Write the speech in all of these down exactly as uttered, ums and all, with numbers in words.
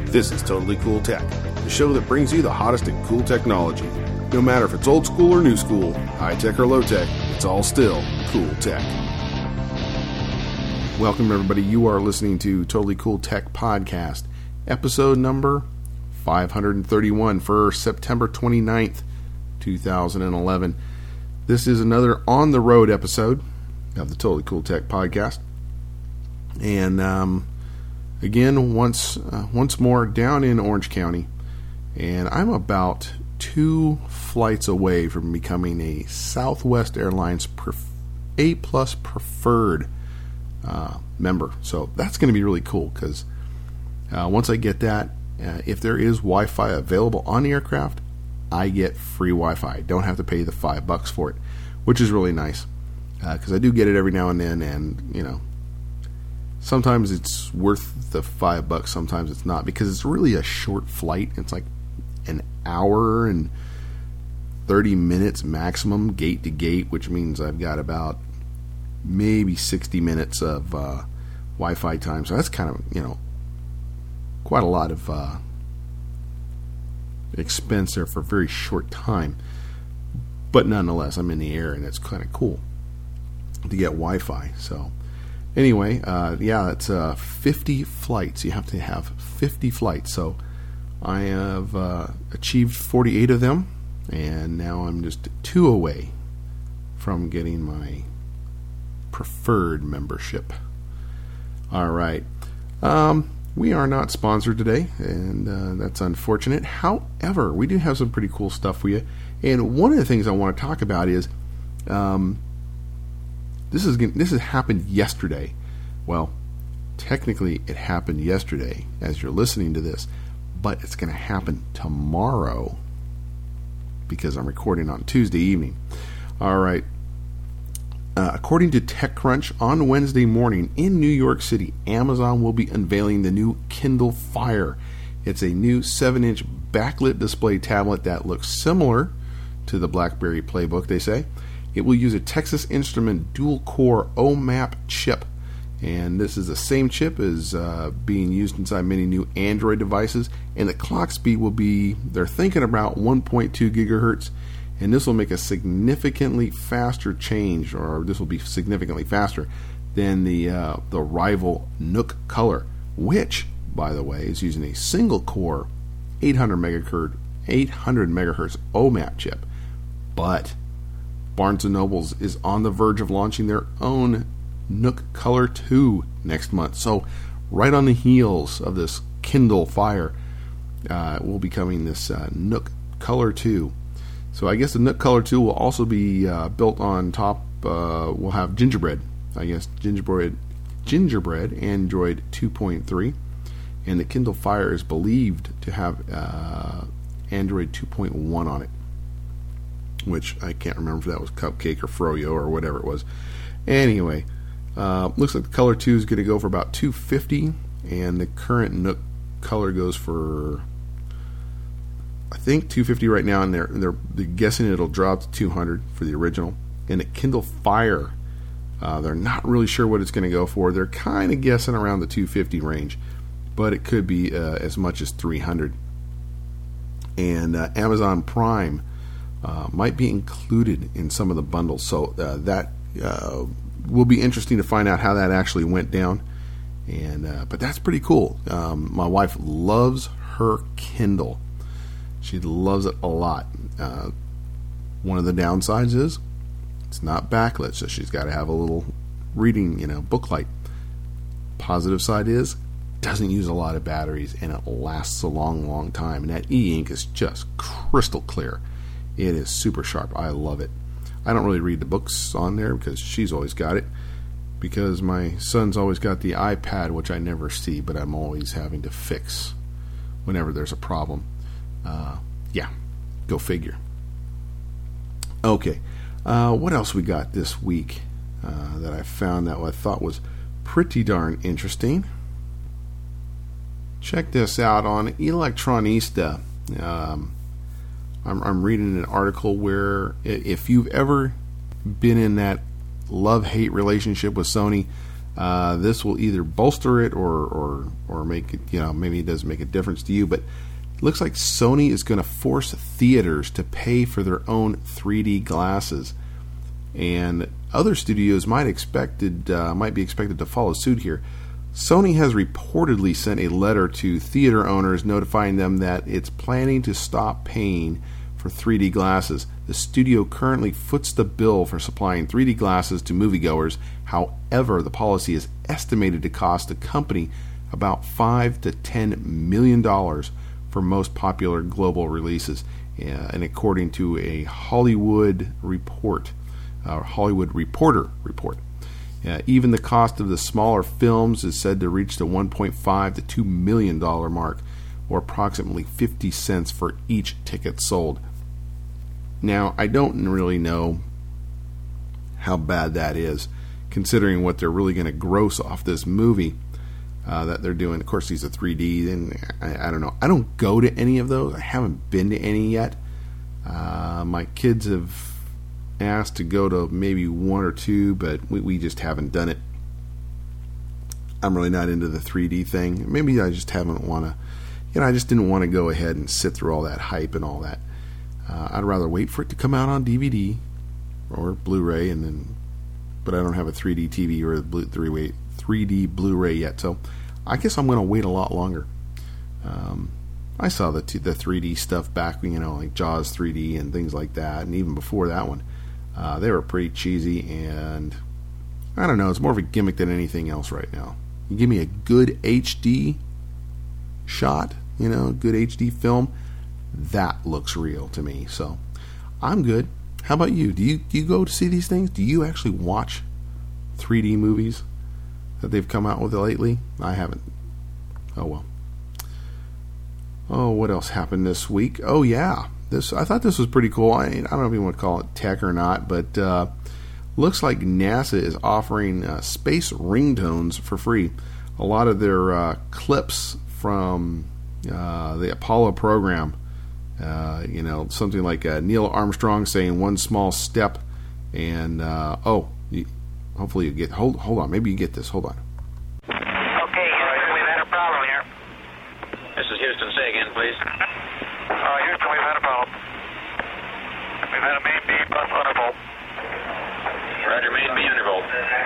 This is Totally Cool Tech, the show that brings you the hottest in cool technology. No matter if it's old school or new school, high tech or low tech, it's all still cool tech. Welcome everybody, you are listening to Totally Cool Tech Podcast, episode number five hundred thirty-one for September twenty-ninth, twenty eleven. This is another on the road episode of the Totally Cool Tech Podcast. And um, again, once uh, once more down in Orange County, and I'm about two flights away from becoming a Southwest Airlines pref- A plus preferred uh, member. So that's going to be really cool because uh, once I get that, uh, if there is Wi-Fi available on the aircraft, I get free Wi-Fi. I don't have to pay the five bucks for it, which is really nice because uh, I do get it every now and then, and you know. Sometimes it's worth the five bucks, sometimes it's not, because it's really a short flight. It's like an hour and thirty minutes maximum, gate to gate, which means I've got about maybe sixty minutes of uh, Wi-Fi time. So that's kind of, you know, quite a lot of uh, expense there for a very short time. But nonetheless, I'm in the air, and it's kind of cool to get Wi-Fi, so... Anyway, uh, yeah, it's uh, fifty flights. You have to have fifty flights. So I have uh, achieved forty-eight of them, and now I'm just two away from getting my preferred membership. All right. Um, we are not sponsored today, and uh, that's unfortunate. However, we do have some pretty cool stuff for you. And one of the things I want to talk about is... Um, This is this has happened yesterday. Well, technically it happened yesterday as you're listening to this, but it's going to happen tomorrow because I'm recording on Tuesday evening. All right. Uh, according to TechCrunch, on Wednesday morning in New York City, Amazon will be unveiling the new Kindle Fire. It's a new seven-inch backlit display tablet that looks similar to the BlackBerry Playbook, they say. It will use a Texas Instrument dual-core O M A P chip, and this is the same chip as uh, being used inside many new Android devices, and the clock speed will be, they're thinking about one point two gigahertz, and this will make a significantly faster change, or this will be significantly faster than the, uh, the rival Nook Color, which, by the way, is using a single-core eight hundred megahertz, eight hundred megahertz O M A P chip, but... Barnes and Noble is on the verge of launching their own Nook Color two next month. So right on the heels of this Kindle Fire, uh, will be coming this uh, Nook Color two. So I guess the Nook Color two will also be uh, built on top, uh, we'll have Gingerbread, I guess, Gingerbread, Gingerbread Android two point three. And the Kindle Fire is believed to have uh, Android two point one on it, which I can't remember if that was Cupcake or Froyo or whatever it was. Anyway, uh, looks like the Color two is going to go for about two hundred fifty dollars, and the current Nook Color goes for, I think, two hundred fifty dollars right now, and they're, they're, they're guessing it'll drop to two hundred dollars for the original. And the Kindle Fire, uh, they're not really sure what it's going to go for. They're kind of guessing around the two hundred fifty dollars range, but it could be uh, as much as three hundred dollars. And uh, Amazon Prime Uh, might be included in some of the bundles, so uh, that uh, will be interesting to find out how that actually went down. And uh, but that's pretty cool. Um, my wife loves her Kindle; she loves it a lot. Uh, one of the downsides is it's not backlit, so she's got to have a little reading, you know, book light. Positive side is it doesn't use a lot of batteries, and it lasts a long, long time. And that e-ink is just crystal clear. It is super sharp. I love it. I don't really read the books on there because she's always got it. Because my son's always got the iPad, which I never see, but I'm always having to fix whenever there's a problem. Uh, yeah, go figure. Okay, uh, what else we got this week uh, that I found that I thought was pretty darn interesting? Check this out on Electronista. Um, I'm, I'm reading an article where if you've ever been in that love-hate relationship with Sony, Uh, this will either bolster it or, or or make it, you know, maybe it doesn't make a difference to you, but it looks like Sony is going to force theaters to pay for their own three D glasses, and other studios might expected uh, might be expected to follow suit here. Sony has reportedly sent a letter to theater owners notifying them that it's planning to stop paying for three D glasses. The studio currently foots the bill for supplying three D glasses to moviegoers. However, the policy is estimated to cost the company about five to ten million dollars for most popular global releases, uh, and according to a Hollywood report, uh, Hollywood Reporter report. Uh, even the cost of the smaller films is said to reach the one point five to two million dollar mark, or approximately fifty cents for each ticket sold. Now, I don't really know how bad that is, considering what they're really going to gross off this movie uh, that they're doing. Of course, these are three D, and I, I don't know. I don't go to any of those. I haven't been to any yet. Uh, my kids have asked to go to maybe one or two, but we, we just haven't done it. I'm really not into the three D thing. Maybe I just haven't want to, you know, I just didn't want to go ahead and sit through all that hype and all that. Uh, I'd rather wait for it to come out on D V D or Blu-ray, and then, but I don't have a three D T V or a blue, three, three D Blu-ray yet, so I guess I'm going to wait a lot longer. Um, I saw the t- the three D stuff back, you know, like Jaws three D and things like that, and even before that one, uh, they were pretty cheesy, and I don't know, it's more of a gimmick than anything else right now. You give me a good H D shot, you know, good H D film, that looks real to me. So I'm good. How about you? Do you do you go to see these things? Do you actually watch three D movies that they've come out with lately? I haven't. Oh well. Oh, what else happened this week? Oh yeah, this I thought this was pretty cool. I, I don't know if you want to call it tech or not, but uh, looks like NASA is offering uh, space ringtones for free. A lot of their uh, clips from uh, the Apollo program, uh, you know, something like uh, Neil Armstrong saying "one small step," and uh, oh, you, hopefully you get hold hold on, maybe you get this. Hold on. Okay, Houston, we've had a problem here. This is Houston. Say again, please. Uh, Houston, we've had a problem. We've had a main B bus undervolt. Roger, main B undervolt.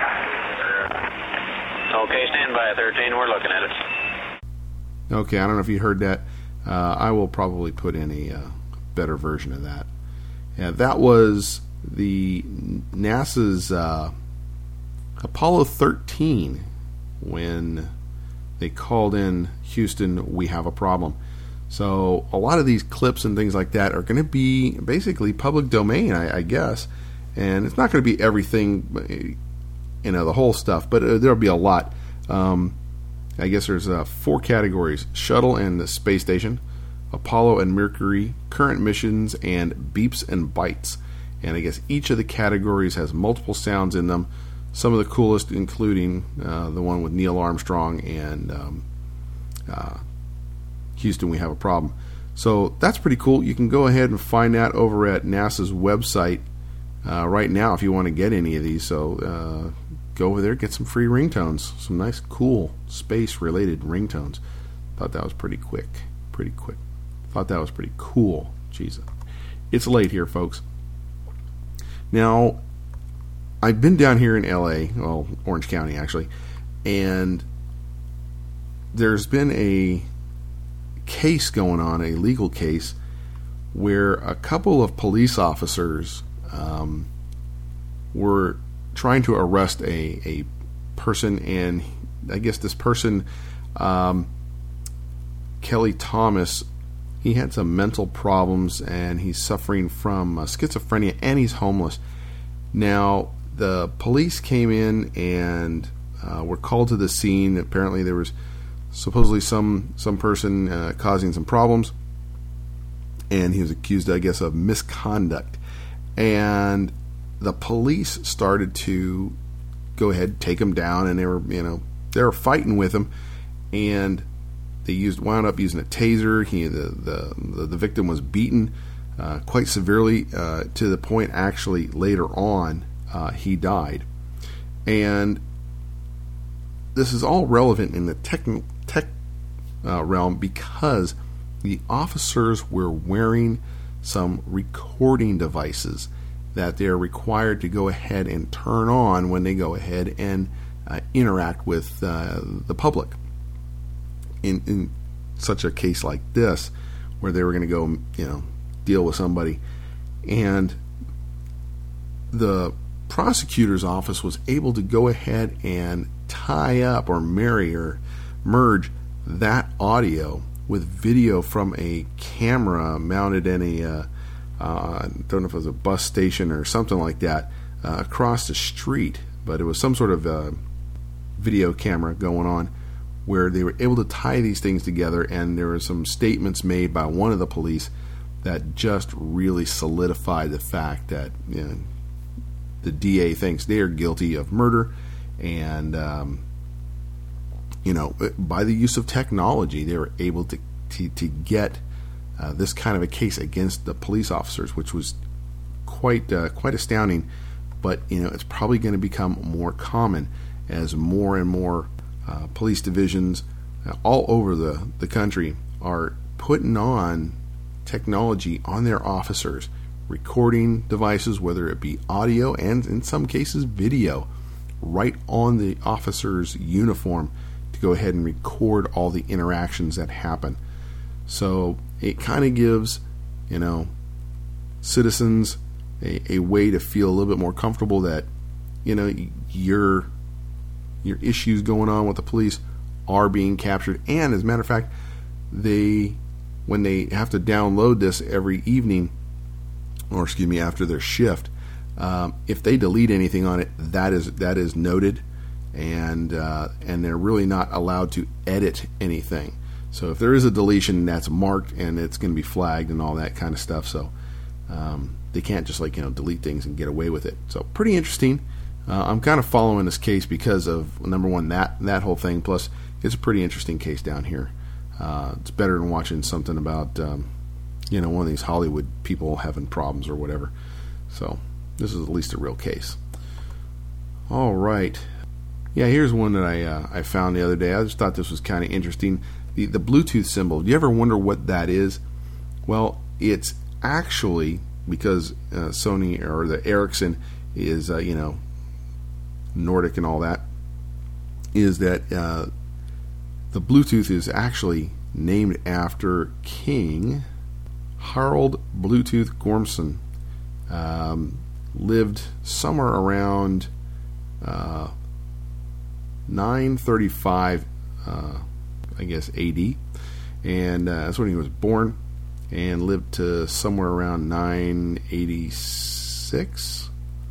Okay, stand by, thirteen. We're looking at it. Okay, I don't know if you heard that. Uh, I will probably put in a uh, better version of that. Yeah, that was the NASA's uh, Apollo thirteen when they called in Houston, we have a problem. So a lot of these clips and things like that are going to be basically public domain, I, I guess. And it's not going to be everything, you know, the whole stuff, but uh, there'll be a lot. Um, I guess there's uh, four categories: shuttle and the space station, Apollo and Mercury, current missions, and beeps and bytes. And I guess each of the categories has multiple sounds in them. Some of the coolest, including uh, the one with Neil Armstrong and um, uh, Houston, we have a problem. So that's pretty cool. You can go ahead and find that over at NASA's website uh, right now if you want to get any of these. So uh, go over there, get some free ringtones, some nice, cool space-related ringtones. Thought that was pretty quick, pretty quick. Thought that was pretty cool. Jeez, it's late here, folks. Now, I've been down here in L A, well, Orange County actually, and there's been a case going on, a legal case, where a couple of police officers um, were trying to arrest a, a person, and I guess this person, um, Kelly Thomas, he had some mental problems, and he's suffering from uh, schizophrenia, and he's homeless. Now, the police came in and uh, were called to the scene. Apparently there was supposedly some some person uh, causing some problems, and he was accused, I guess, of misconduct. And the police started to go ahead and take him down, and they were, you know, they were fighting with him, and they used wound up using a taser. He the the the, the victim was beaten uh, quite severely uh, to the point, actually, later on uh, he died. And this is all relevant in the tech, tech uh, realm because the officers were wearing some recording devices that they're required to go ahead and turn on when they go ahead and uh, interact with uh, the public. In, in such a case like this, where they were going to go, you know, deal with somebody, and the prosecutor's office was able to go ahead and tie up or marry or merge that audio with video from a camera mounted in a, uh, uh, I don't know if it was a bus station or something like that, uh, across the street, but it was some sort of uh, video camera going on, where they were able to tie these things together, and there were some statements made by one of the police that just really solidified the fact that, you know, the D A thinks they are guilty of murder, and um, you know, by the use of technology, they were able to to, to get uh, this kind of a case against the police officers, which was quite uh, quite astounding. But you know, it's probably going to become more common as more and more uh, police divisions uh, all over the the country are putting on technology on their officers, recording devices, whether it be audio and in some cases video, right on the officer's uniform to go ahead and record all the interactions that happen. So it kind of gives, you know, citizens a, a way to feel a little bit more comfortable that, you know, your your issues going on with the police are being captured. And as a matter of fact, they when they have to download this every evening, or excuse me, after their shift, um, if they delete anything on it, that is that is noted, and uh, and they're really not allowed to edit anything. So if there is a deletion, that's marked and it's going to be flagged and all that kind of stuff. So um, they can't just like you know delete things and get away with it. So pretty interesting. Uh, I'm kind of following this case because of number one that that whole thing. Plus, it's a pretty interesting case down here. Uh, it's better than watching something about um, you know, one of these Hollywood people having problems or whatever. So this is at least a real case. All right. Yeah, here's one that I uh, I found the other day. I just thought this was kind of interesting. The the Bluetooth symbol. Do you ever wonder what that is? Well, it's actually because uh, Sony or the Ericsson is uh, you know Nordic and all that. Is that uh, the Bluetooth is actually named after King Harald Bluetooth Gormson. Um, lived somewhere around uh, nine thirty-five, uh, I guess, A D, and uh, that's when he was born, and lived to somewhere around nine eighty-six.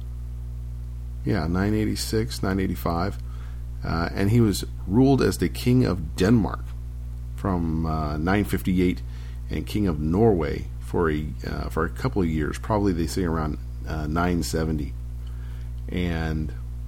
Yeah, nine eighty-six, nine eighty-five, uh, and he was ruled as the King of Denmark from uh, nine fifty-eight, and King of Norway for a uh, for a couple of years. Probably they say around uh, nine seventy, and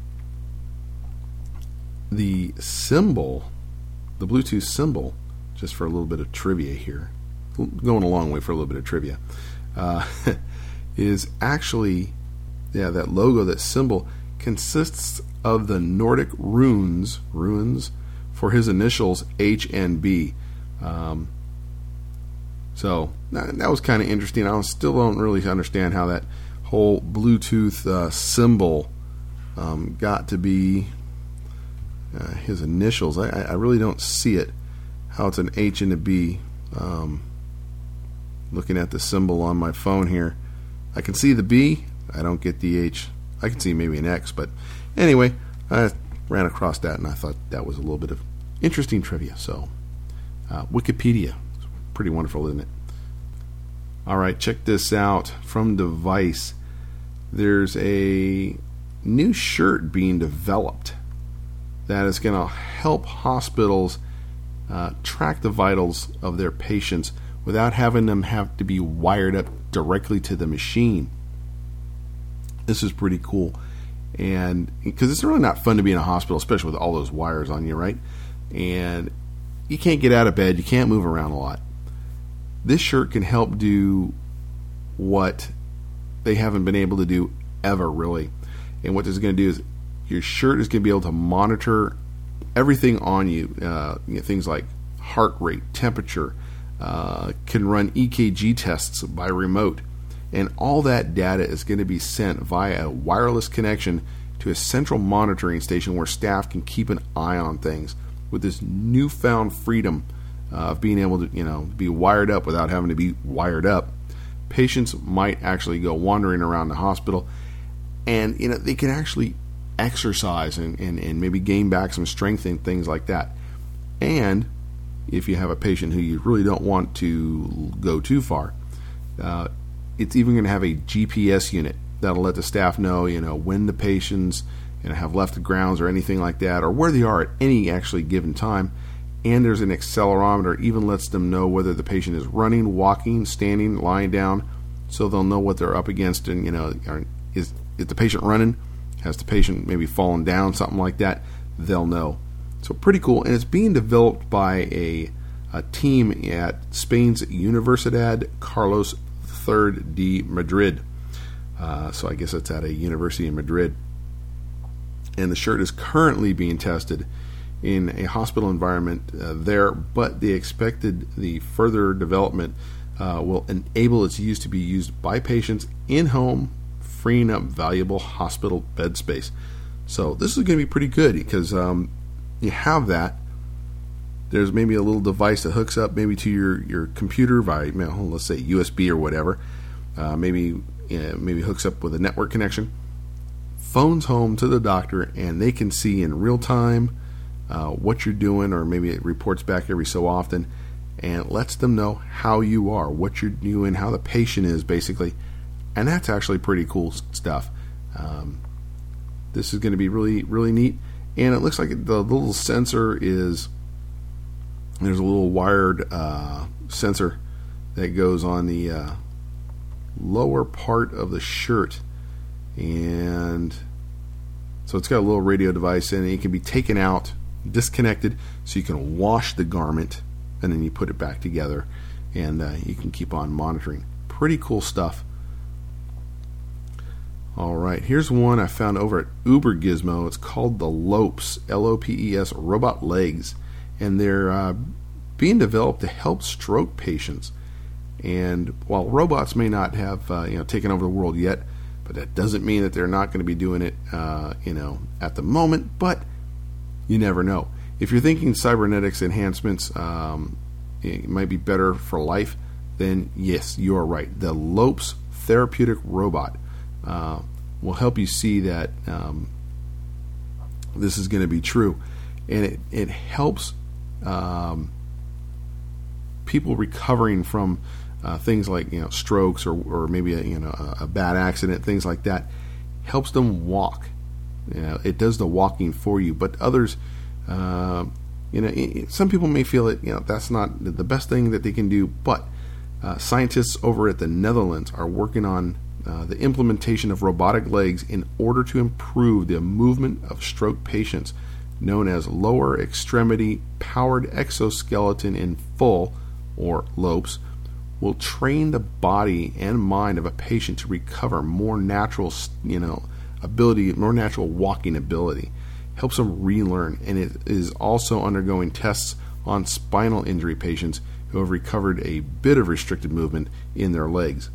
the symbol, the Bluetooth symbol, just for a little bit of trivia here, going a long way for a little bit of trivia, uh, is actually, yeah, that logo, that symbol, consists of the Nordic runes, runes for his initials H and B. Um, so that, that was kind of interesting. I still don't really understand how that whole Bluetooth uh, symbol um, got to be uh, his initials. I, I really don't see it, how it's an H and a B. Um, looking at the symbol on my phone here, I can see the B. I don't get the H. I can see maybe an X, but anyway, I ran across that and I thought that was a little bit of interesting trivia. So uh, Wikipedia, it's pretty wonderful, isn't it? All right, check this out from Device. There's a new shirt being developed that is going to help hospitals uh, track the vitals of their patients without having them have to be wired up directly to the machine. This is pretty cool, and because it's really not fun to be in a hospital, especially with all those wires on you, right? And you can't get out of bed, you can't move around a lot. This shirt can help do what they haven't been able to do ever, really. And what this is going to do is your shirt is going to be able to monitor everything on you, uh, you know, things like heart rate, temperature, uh, can run E K G tests by remote. And all that data is going to be sent via a wireless connection to a central monitoring station where staff can keep an eye on things. With this newfound freedom uh, of being able to, you know, be wired up without having to be wired up, patients might actually go wandering around the hospital, and you know they can actually exercise and, and, and maybe gain back some strength and things like that. And if you have a patient who you really don't want to go too far, uh, it's even going to have a G P S unit that'll let the staff know, you know, when the patients you know, have left the grounds or anything like that, or where they are at any actually given time. And there's an accelerometer, even lets them know whether the patient is running, walking, standing, lying down, so they'll know what they're up against. And you know, is is the patient running? Has the patient maybe fallen down, something like that? They'll know. So pretty cool, and it's being developed by a, a team at Spain's Universidad Carlos the Third de Madrid. Uh, so I guess it's at a university in Madrid. And the shirt is currently being tested in a hospital environment uh, there, but they expected the further development uh, will enable its use to be used by patients in-home, freeing up valuable hospital bed space. So this is going to be pretty good because um, you have that. There's maybe a little device that hooks up maybe to your, your computer via, well, let's say U S B or whatever. Uh, maybe you know, maybe hooks up with a network connection. Phones home to the doctor, and they can see in real time uh, what you're doing, or maybe it reports back every so often, and lets them know how you are, what you're doing, how the patient is, basically. And that's actually pretty cool stuff. Um, this is going to be really, really neat. And it looks like the little sensor is, there's a little wired uh, sensor that goes on the uh, lower part of the shirt. And so it's got a little radio device in it. It can be taken out, disconnected, so you can wash the garment, and then you put it back together, and uh, you can keep on monitoring. Pretty cool stuff. All right, here's one I found over at Uber Gizmo. It's called the Lopes, L O P E S, robot legs, and they're uh, being developed to help stroke patients. And while robots may not have uh, you know taken over the world yet, but that doesn't mean that they're not going to be doing it, uh, you know, at the moment. But you never know. If you're thinking cybernetics enhancements um, it might be better for life, then yes, you are right. The Lopes therapeutic robot uh, will help you see that um, this is going to be true, and it it helps um, people recovering from Uh, things like you know strokes or, or maybe a, you know a, a bad accident, things like that. Helps them walk. You know, it does the walking for you. But others, uh, you know, it, some people may feel that you know that's not the best thing that they can do. But uh, scientists over at the Netherlands are working on uh, the implementation of robotic legs in order to improve the movement of stroke patients, known as lower extremity powered exoskeleton in full, or Lopes, will train the body and mind of a patient to recover more natural, you know, ability, more natural walking ability. Helps them relearn, and it is also undergoing tests on spinal injury patients who have recovered a bit of restricted movement in their legs.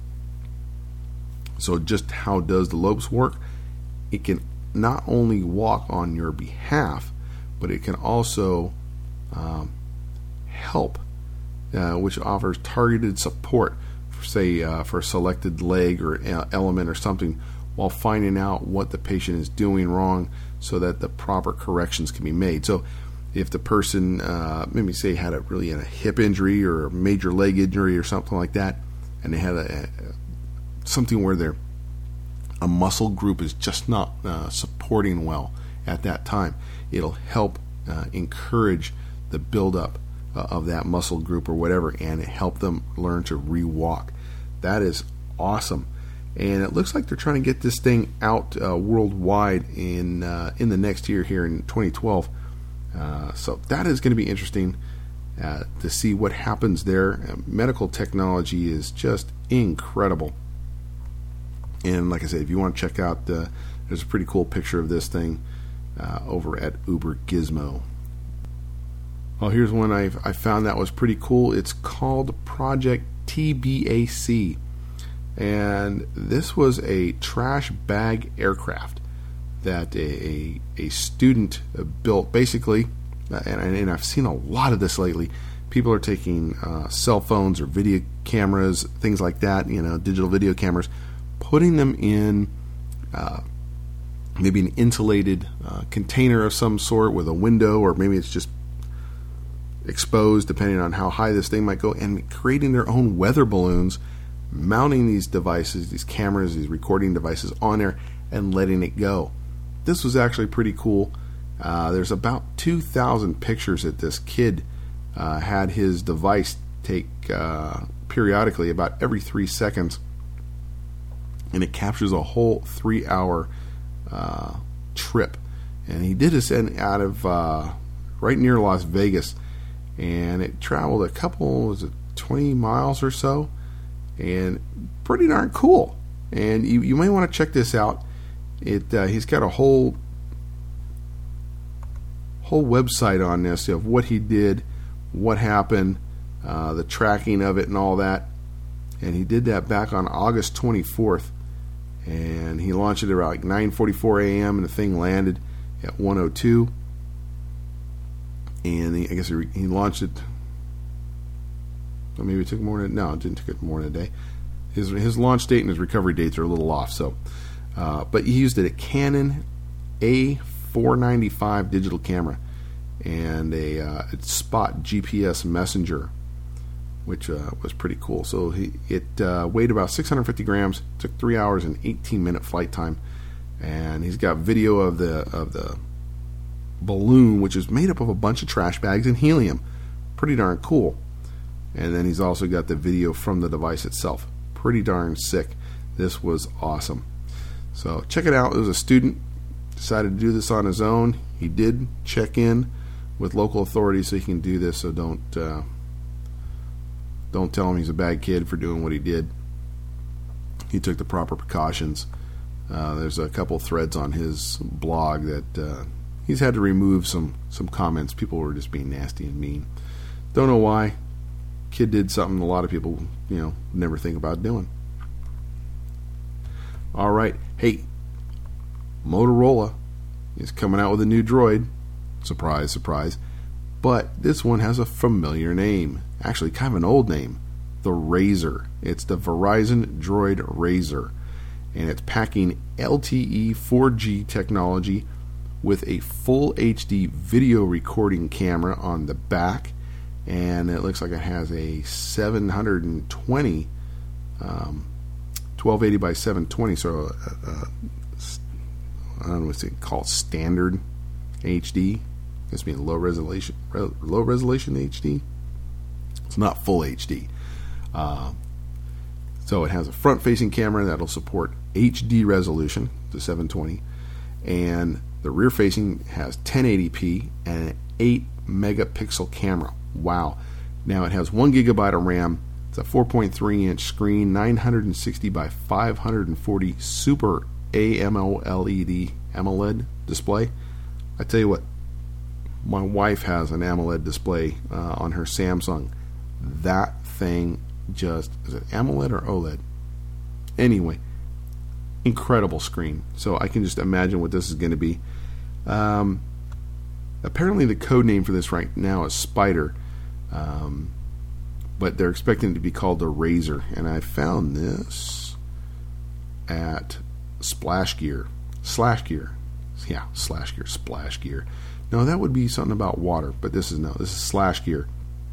So just how does the Lopes work? It can not only walk on your behalf, but it can also um, help, uh, which offers targeted support, for, say, uh, for a selected leg or element or something, while finding out what the patient is doing wrong so that the proper corrections can be made. So if the person, uh, maybe say, had a really a hip injury or a major leg injury or something like that, and they had a, a something where their a muscle group is just not uh, supporting well at that time, it'll help uh, encourage the buildup uh, of that muscle group or whatever, and it help them learn to re-walk. That is awesome. And it looks like they're trying to get this thing out uh, worldwide in uh, in the next year here in twenty twelve. Uh, so that is going to be interesting uh, to see what happens there. Uh, medical technology is just incredible. And like I said, if you want to check out, uh, there's a pretty cool picture of this thing uh, over at Uber Gizmo. Oh, here's one I I found that was pretty cool. It's called Project T B A C, and this was a trash bag aircraft that a a, a student built. Basically, and, and I've seen a lot of this lately. People are taking uh, cell phones or video cameras, things like that, you know, digital video cameras, putting them in uh, maybe an insulated uh, container of some sort with a window, or maybe it's just exposed, depending on how high this thing might go, and creating their own weather balloons, mounting these devices, these cameras, these recording devices on there, and letting it go. This was actually pretty cool. Uh, there's about two thousand pictures that this kid uh, had his device take uh, periodically, about every three seconds, and it captures a whole three-hour uh, trip. And he did this in, out of uh, right near Las Vegas, and it traveled a couple, was it twenty miles or so, and pretty darn cool. And you, you may want to check this out. It uh, he's got a whole whole website on this of what he did, what happened, uh, the tracking of it, and all that. And he did that back on August twenty-fourth, and he launched it around like nine forty-four a.m. and the thing landed at one oh two. And he, I guess he, he launched it. Well, maybe it took more than no, it didn't take it more than a day. His his launch date and his recovery dates are a little off. So, uh, but he used it a Canon A four ninety-five digital camera and a uh, Spot G P S messenger, which uh, was pretty cool. So he it uh, weighed about six hundred fifty grams. Took three hours and eighteen minute flight time, and he's got video of the of the balloon, which is made up of a bunch of trash bags and helium. Pretty darn cool. And then he's also got the video from the device itself. Pretty darn sick. This was awesome. So check it out. It was a student, decided to do this on his own. He did check in with local authorities so he can do this. So don't uh, don't tell him he's a bad kid for doing what he did. He took the proper precautions. Uh, there's a couple threads on his blog that uh, he's had to remove some some comments. People were just being nasty and mean. Don't know why. Kid did something a lot of people, you know, never think about doing. All right. Hey, Motorola is coming out with a new Droid. Surprise, surprise. But this one has a familiar name. Actually, kind of an old name. The Razr. It's the Verizon Droid Razr. And it's packing L T E four G technology with a full H D video recording camera on the back. And it looks like it has a seven twenty, um, twelve eighty by seven twenty, so uh, uh, I don't know what they call it, standard H D. This means low resolution, low resolution H D. It's not full H D. Uh, so it has a front-facing camera that'll support H D resolution to seven twenty, and the rear-facing has ten eighty p and an eight megapixel camera. Wow. Now it has one gigabyte of RAM. It's a four point three inch screen, nine sixty by five forty Super AMOLED AMOLED display. I tell you what, my wife has an AMOLED display uh, on her Samsung. That thing just, is it AMOLED or OLED? Anyway, incredible screen. So I can just imagine what this is going to be. Um, apparently the code name for this right now is Spider. Um, but they're expecting it to be called the Razr, and I found this at Splash Gear, Slash Gear, yeah, Slash Gear, Splash Gear. No, that would be something about water, but this is no, this is Slash Gear,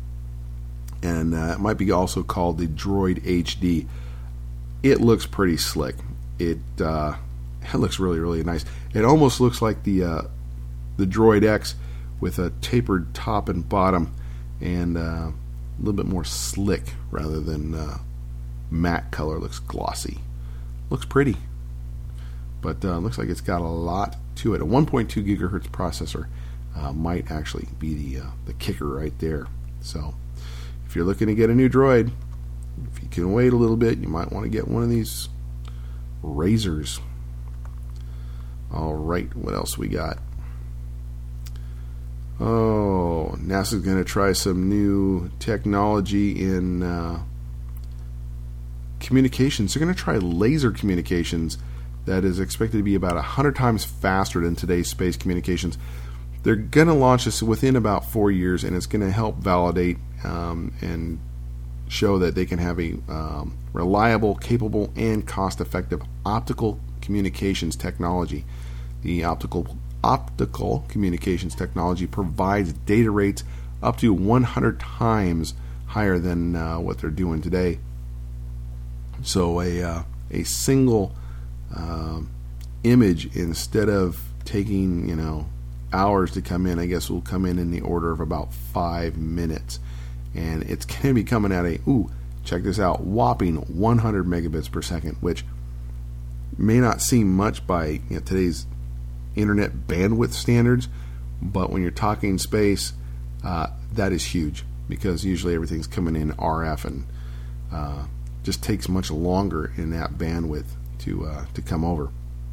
and uh, it might be also called the Droid H D. It looks pretty slick. It uh, it looks really, really nice. It almost looks like the uh, the Droid X with a tapered top and bottom, and uh, a little bit more slick rather than uh, matte color. Looks glossy. Looks pretty. But uh, looks like it's got a lot to it. A one point two gigahertz processor uh, might actually be the, uh, the kicker right there. So if you're looking to get a new Droid, if you can wait a little bit, you might want to get one of these Razrs. Alright, what else we got? Oh, NASA's going to try some new technology in uh, communications. They're going to try laser communications that is expected to be about one hundred times faster than today's space communications. They're going to launch this within about four years, and it's going to help validate um, and show that they can have a um, reliable, capable, and cost-effective optical communications technology. The optical optical communications technology provides data rates up to one hundred times higher than uh, what they're doing today. So a uh, a single uh, image, instead of taking you know hours to come in, I guess will come in in the order of about five minutes, and it's going to be coming at a ooh check this out whopping one hundred megabits per second, which may not seem much by you know, today's internet bandwidth standards, but when you're talking space, uh, that is huge, because usually everything's coming in R F, and uh, just takes much longer in that bandwidth to uh, to come over.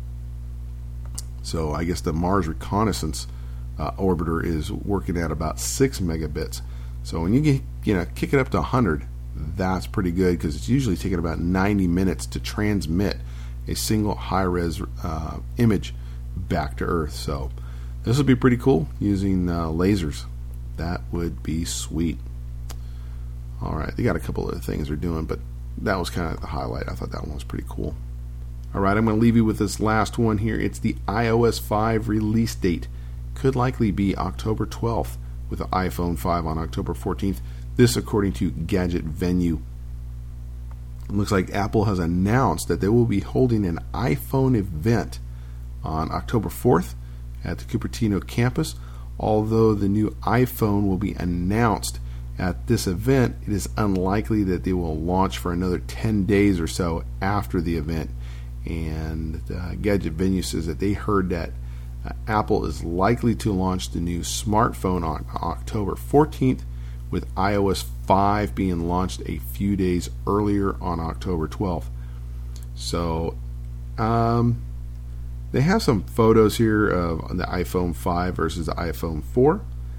So I guess the Mars Reconnaissance uh, Orbiter is working at about six megabits. So when you get you know kick it up to one hundred, that's pretty good, because it's usually taking about ninety minutes to transmit a single high-res uh, image back to Earth. So this would be pretty cool using uh, lasers. That would be sweet. All right, they got a couple of things they're doing, but that was kind of the highlight. I thought that one was pretty cool. All right, I'm going to leave you with this last one here. It's the i O S five release date. Could likely be October twelfth, with the iPhone five on October fourteenth. This according to Gadget Venue. It looks like Apple has announced that they will be holding an iPhone event on October fourth at the Cupertino campus. Although the new iPhone will be announced at this event, it is unlikely that they will launch for another ten days or so after the event. And uh, Gadget Venue says that they heard that uh, Apple is likely to launch the new smartphone on October fourteenth, with i O S five being launched a few days earlier on October twelfth. So, um... they have some photos here of the iPhone five versus the iPhone four,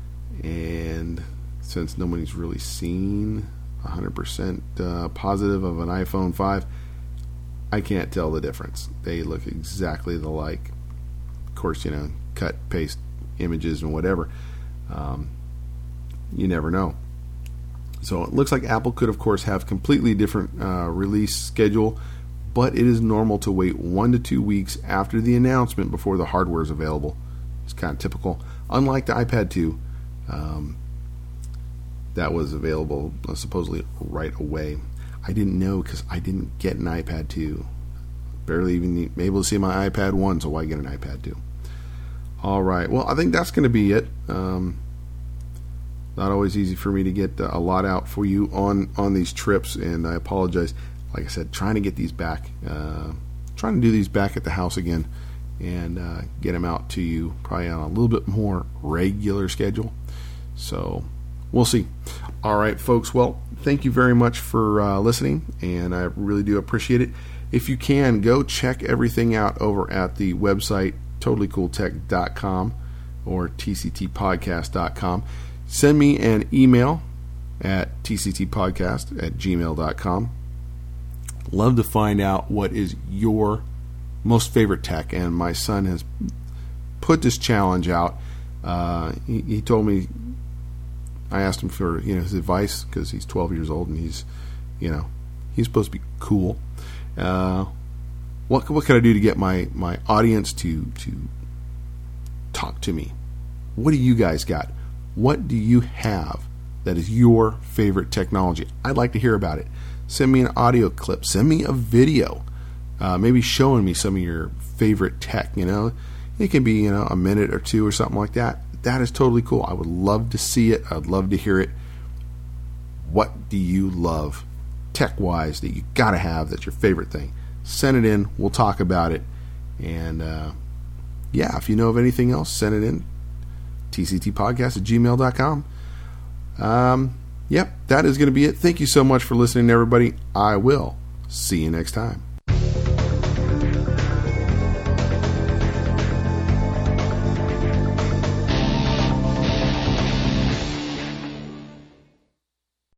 and since nobody's really seen one hundred percent uh, positive of an iPhone five, I can't tell the difference. They look exactly the like. Of course, you know, cut, paste images and whatever. Um, you never know. So it looks like Apple could, of course, have completely different uh, release schedule, but it is normal to wait one to two weeks after the announcement before the hardware is available. It's kind of typical. Unlike the iPad two, um, that was available uh, supposedly right away. I didn't know because I didn't get an iPad two. Barely even able to see my iPad one, so why get an iPad two? All right. Well, I think that's going to be it. Um, not always easy for me to get a lot out for you on, on these trips, and I apologize. Like I said, trying to get these back, uh, trying to do these back at the house again, and uh, get them out to you probably on a little bit more regular schedule. So we'll see. All right, folks. Well, thank you very much for uh, listening, and I really do appreciate it. If you can, go check everything out over at the website totally cool tech dot com or T C T podcast dot com. Send me an email at T C T podcast at gmail dot com. Love to find out what is your most favorite tech, and my son has put this challenge out. Uh, he, he told me, I asked him for you know his advice because he's twelve years old and he's you know he's supposed to be cool. Uh, what what can I do to get my, my audience to to talk to me? What do you guys got? What do you have that is your favorite technology? I'd like to hear about it. Send me an audio clip. Send me a video. Uh, maybe showing me some of your favorite tech. You know, it can be you know a minute or two or something like that. That is totally cool. I would love to see it. I'd love to hear it. What do you love tech-wise that you got to have that's your favorite thing? Send it in. We'll talk about it. And, uh, yeah, if you know of anything else, send it in. T C T podcast at gmail dot com. Um, yep, that is going to be it. Thank you so much for listening, everybody. I will see you next time.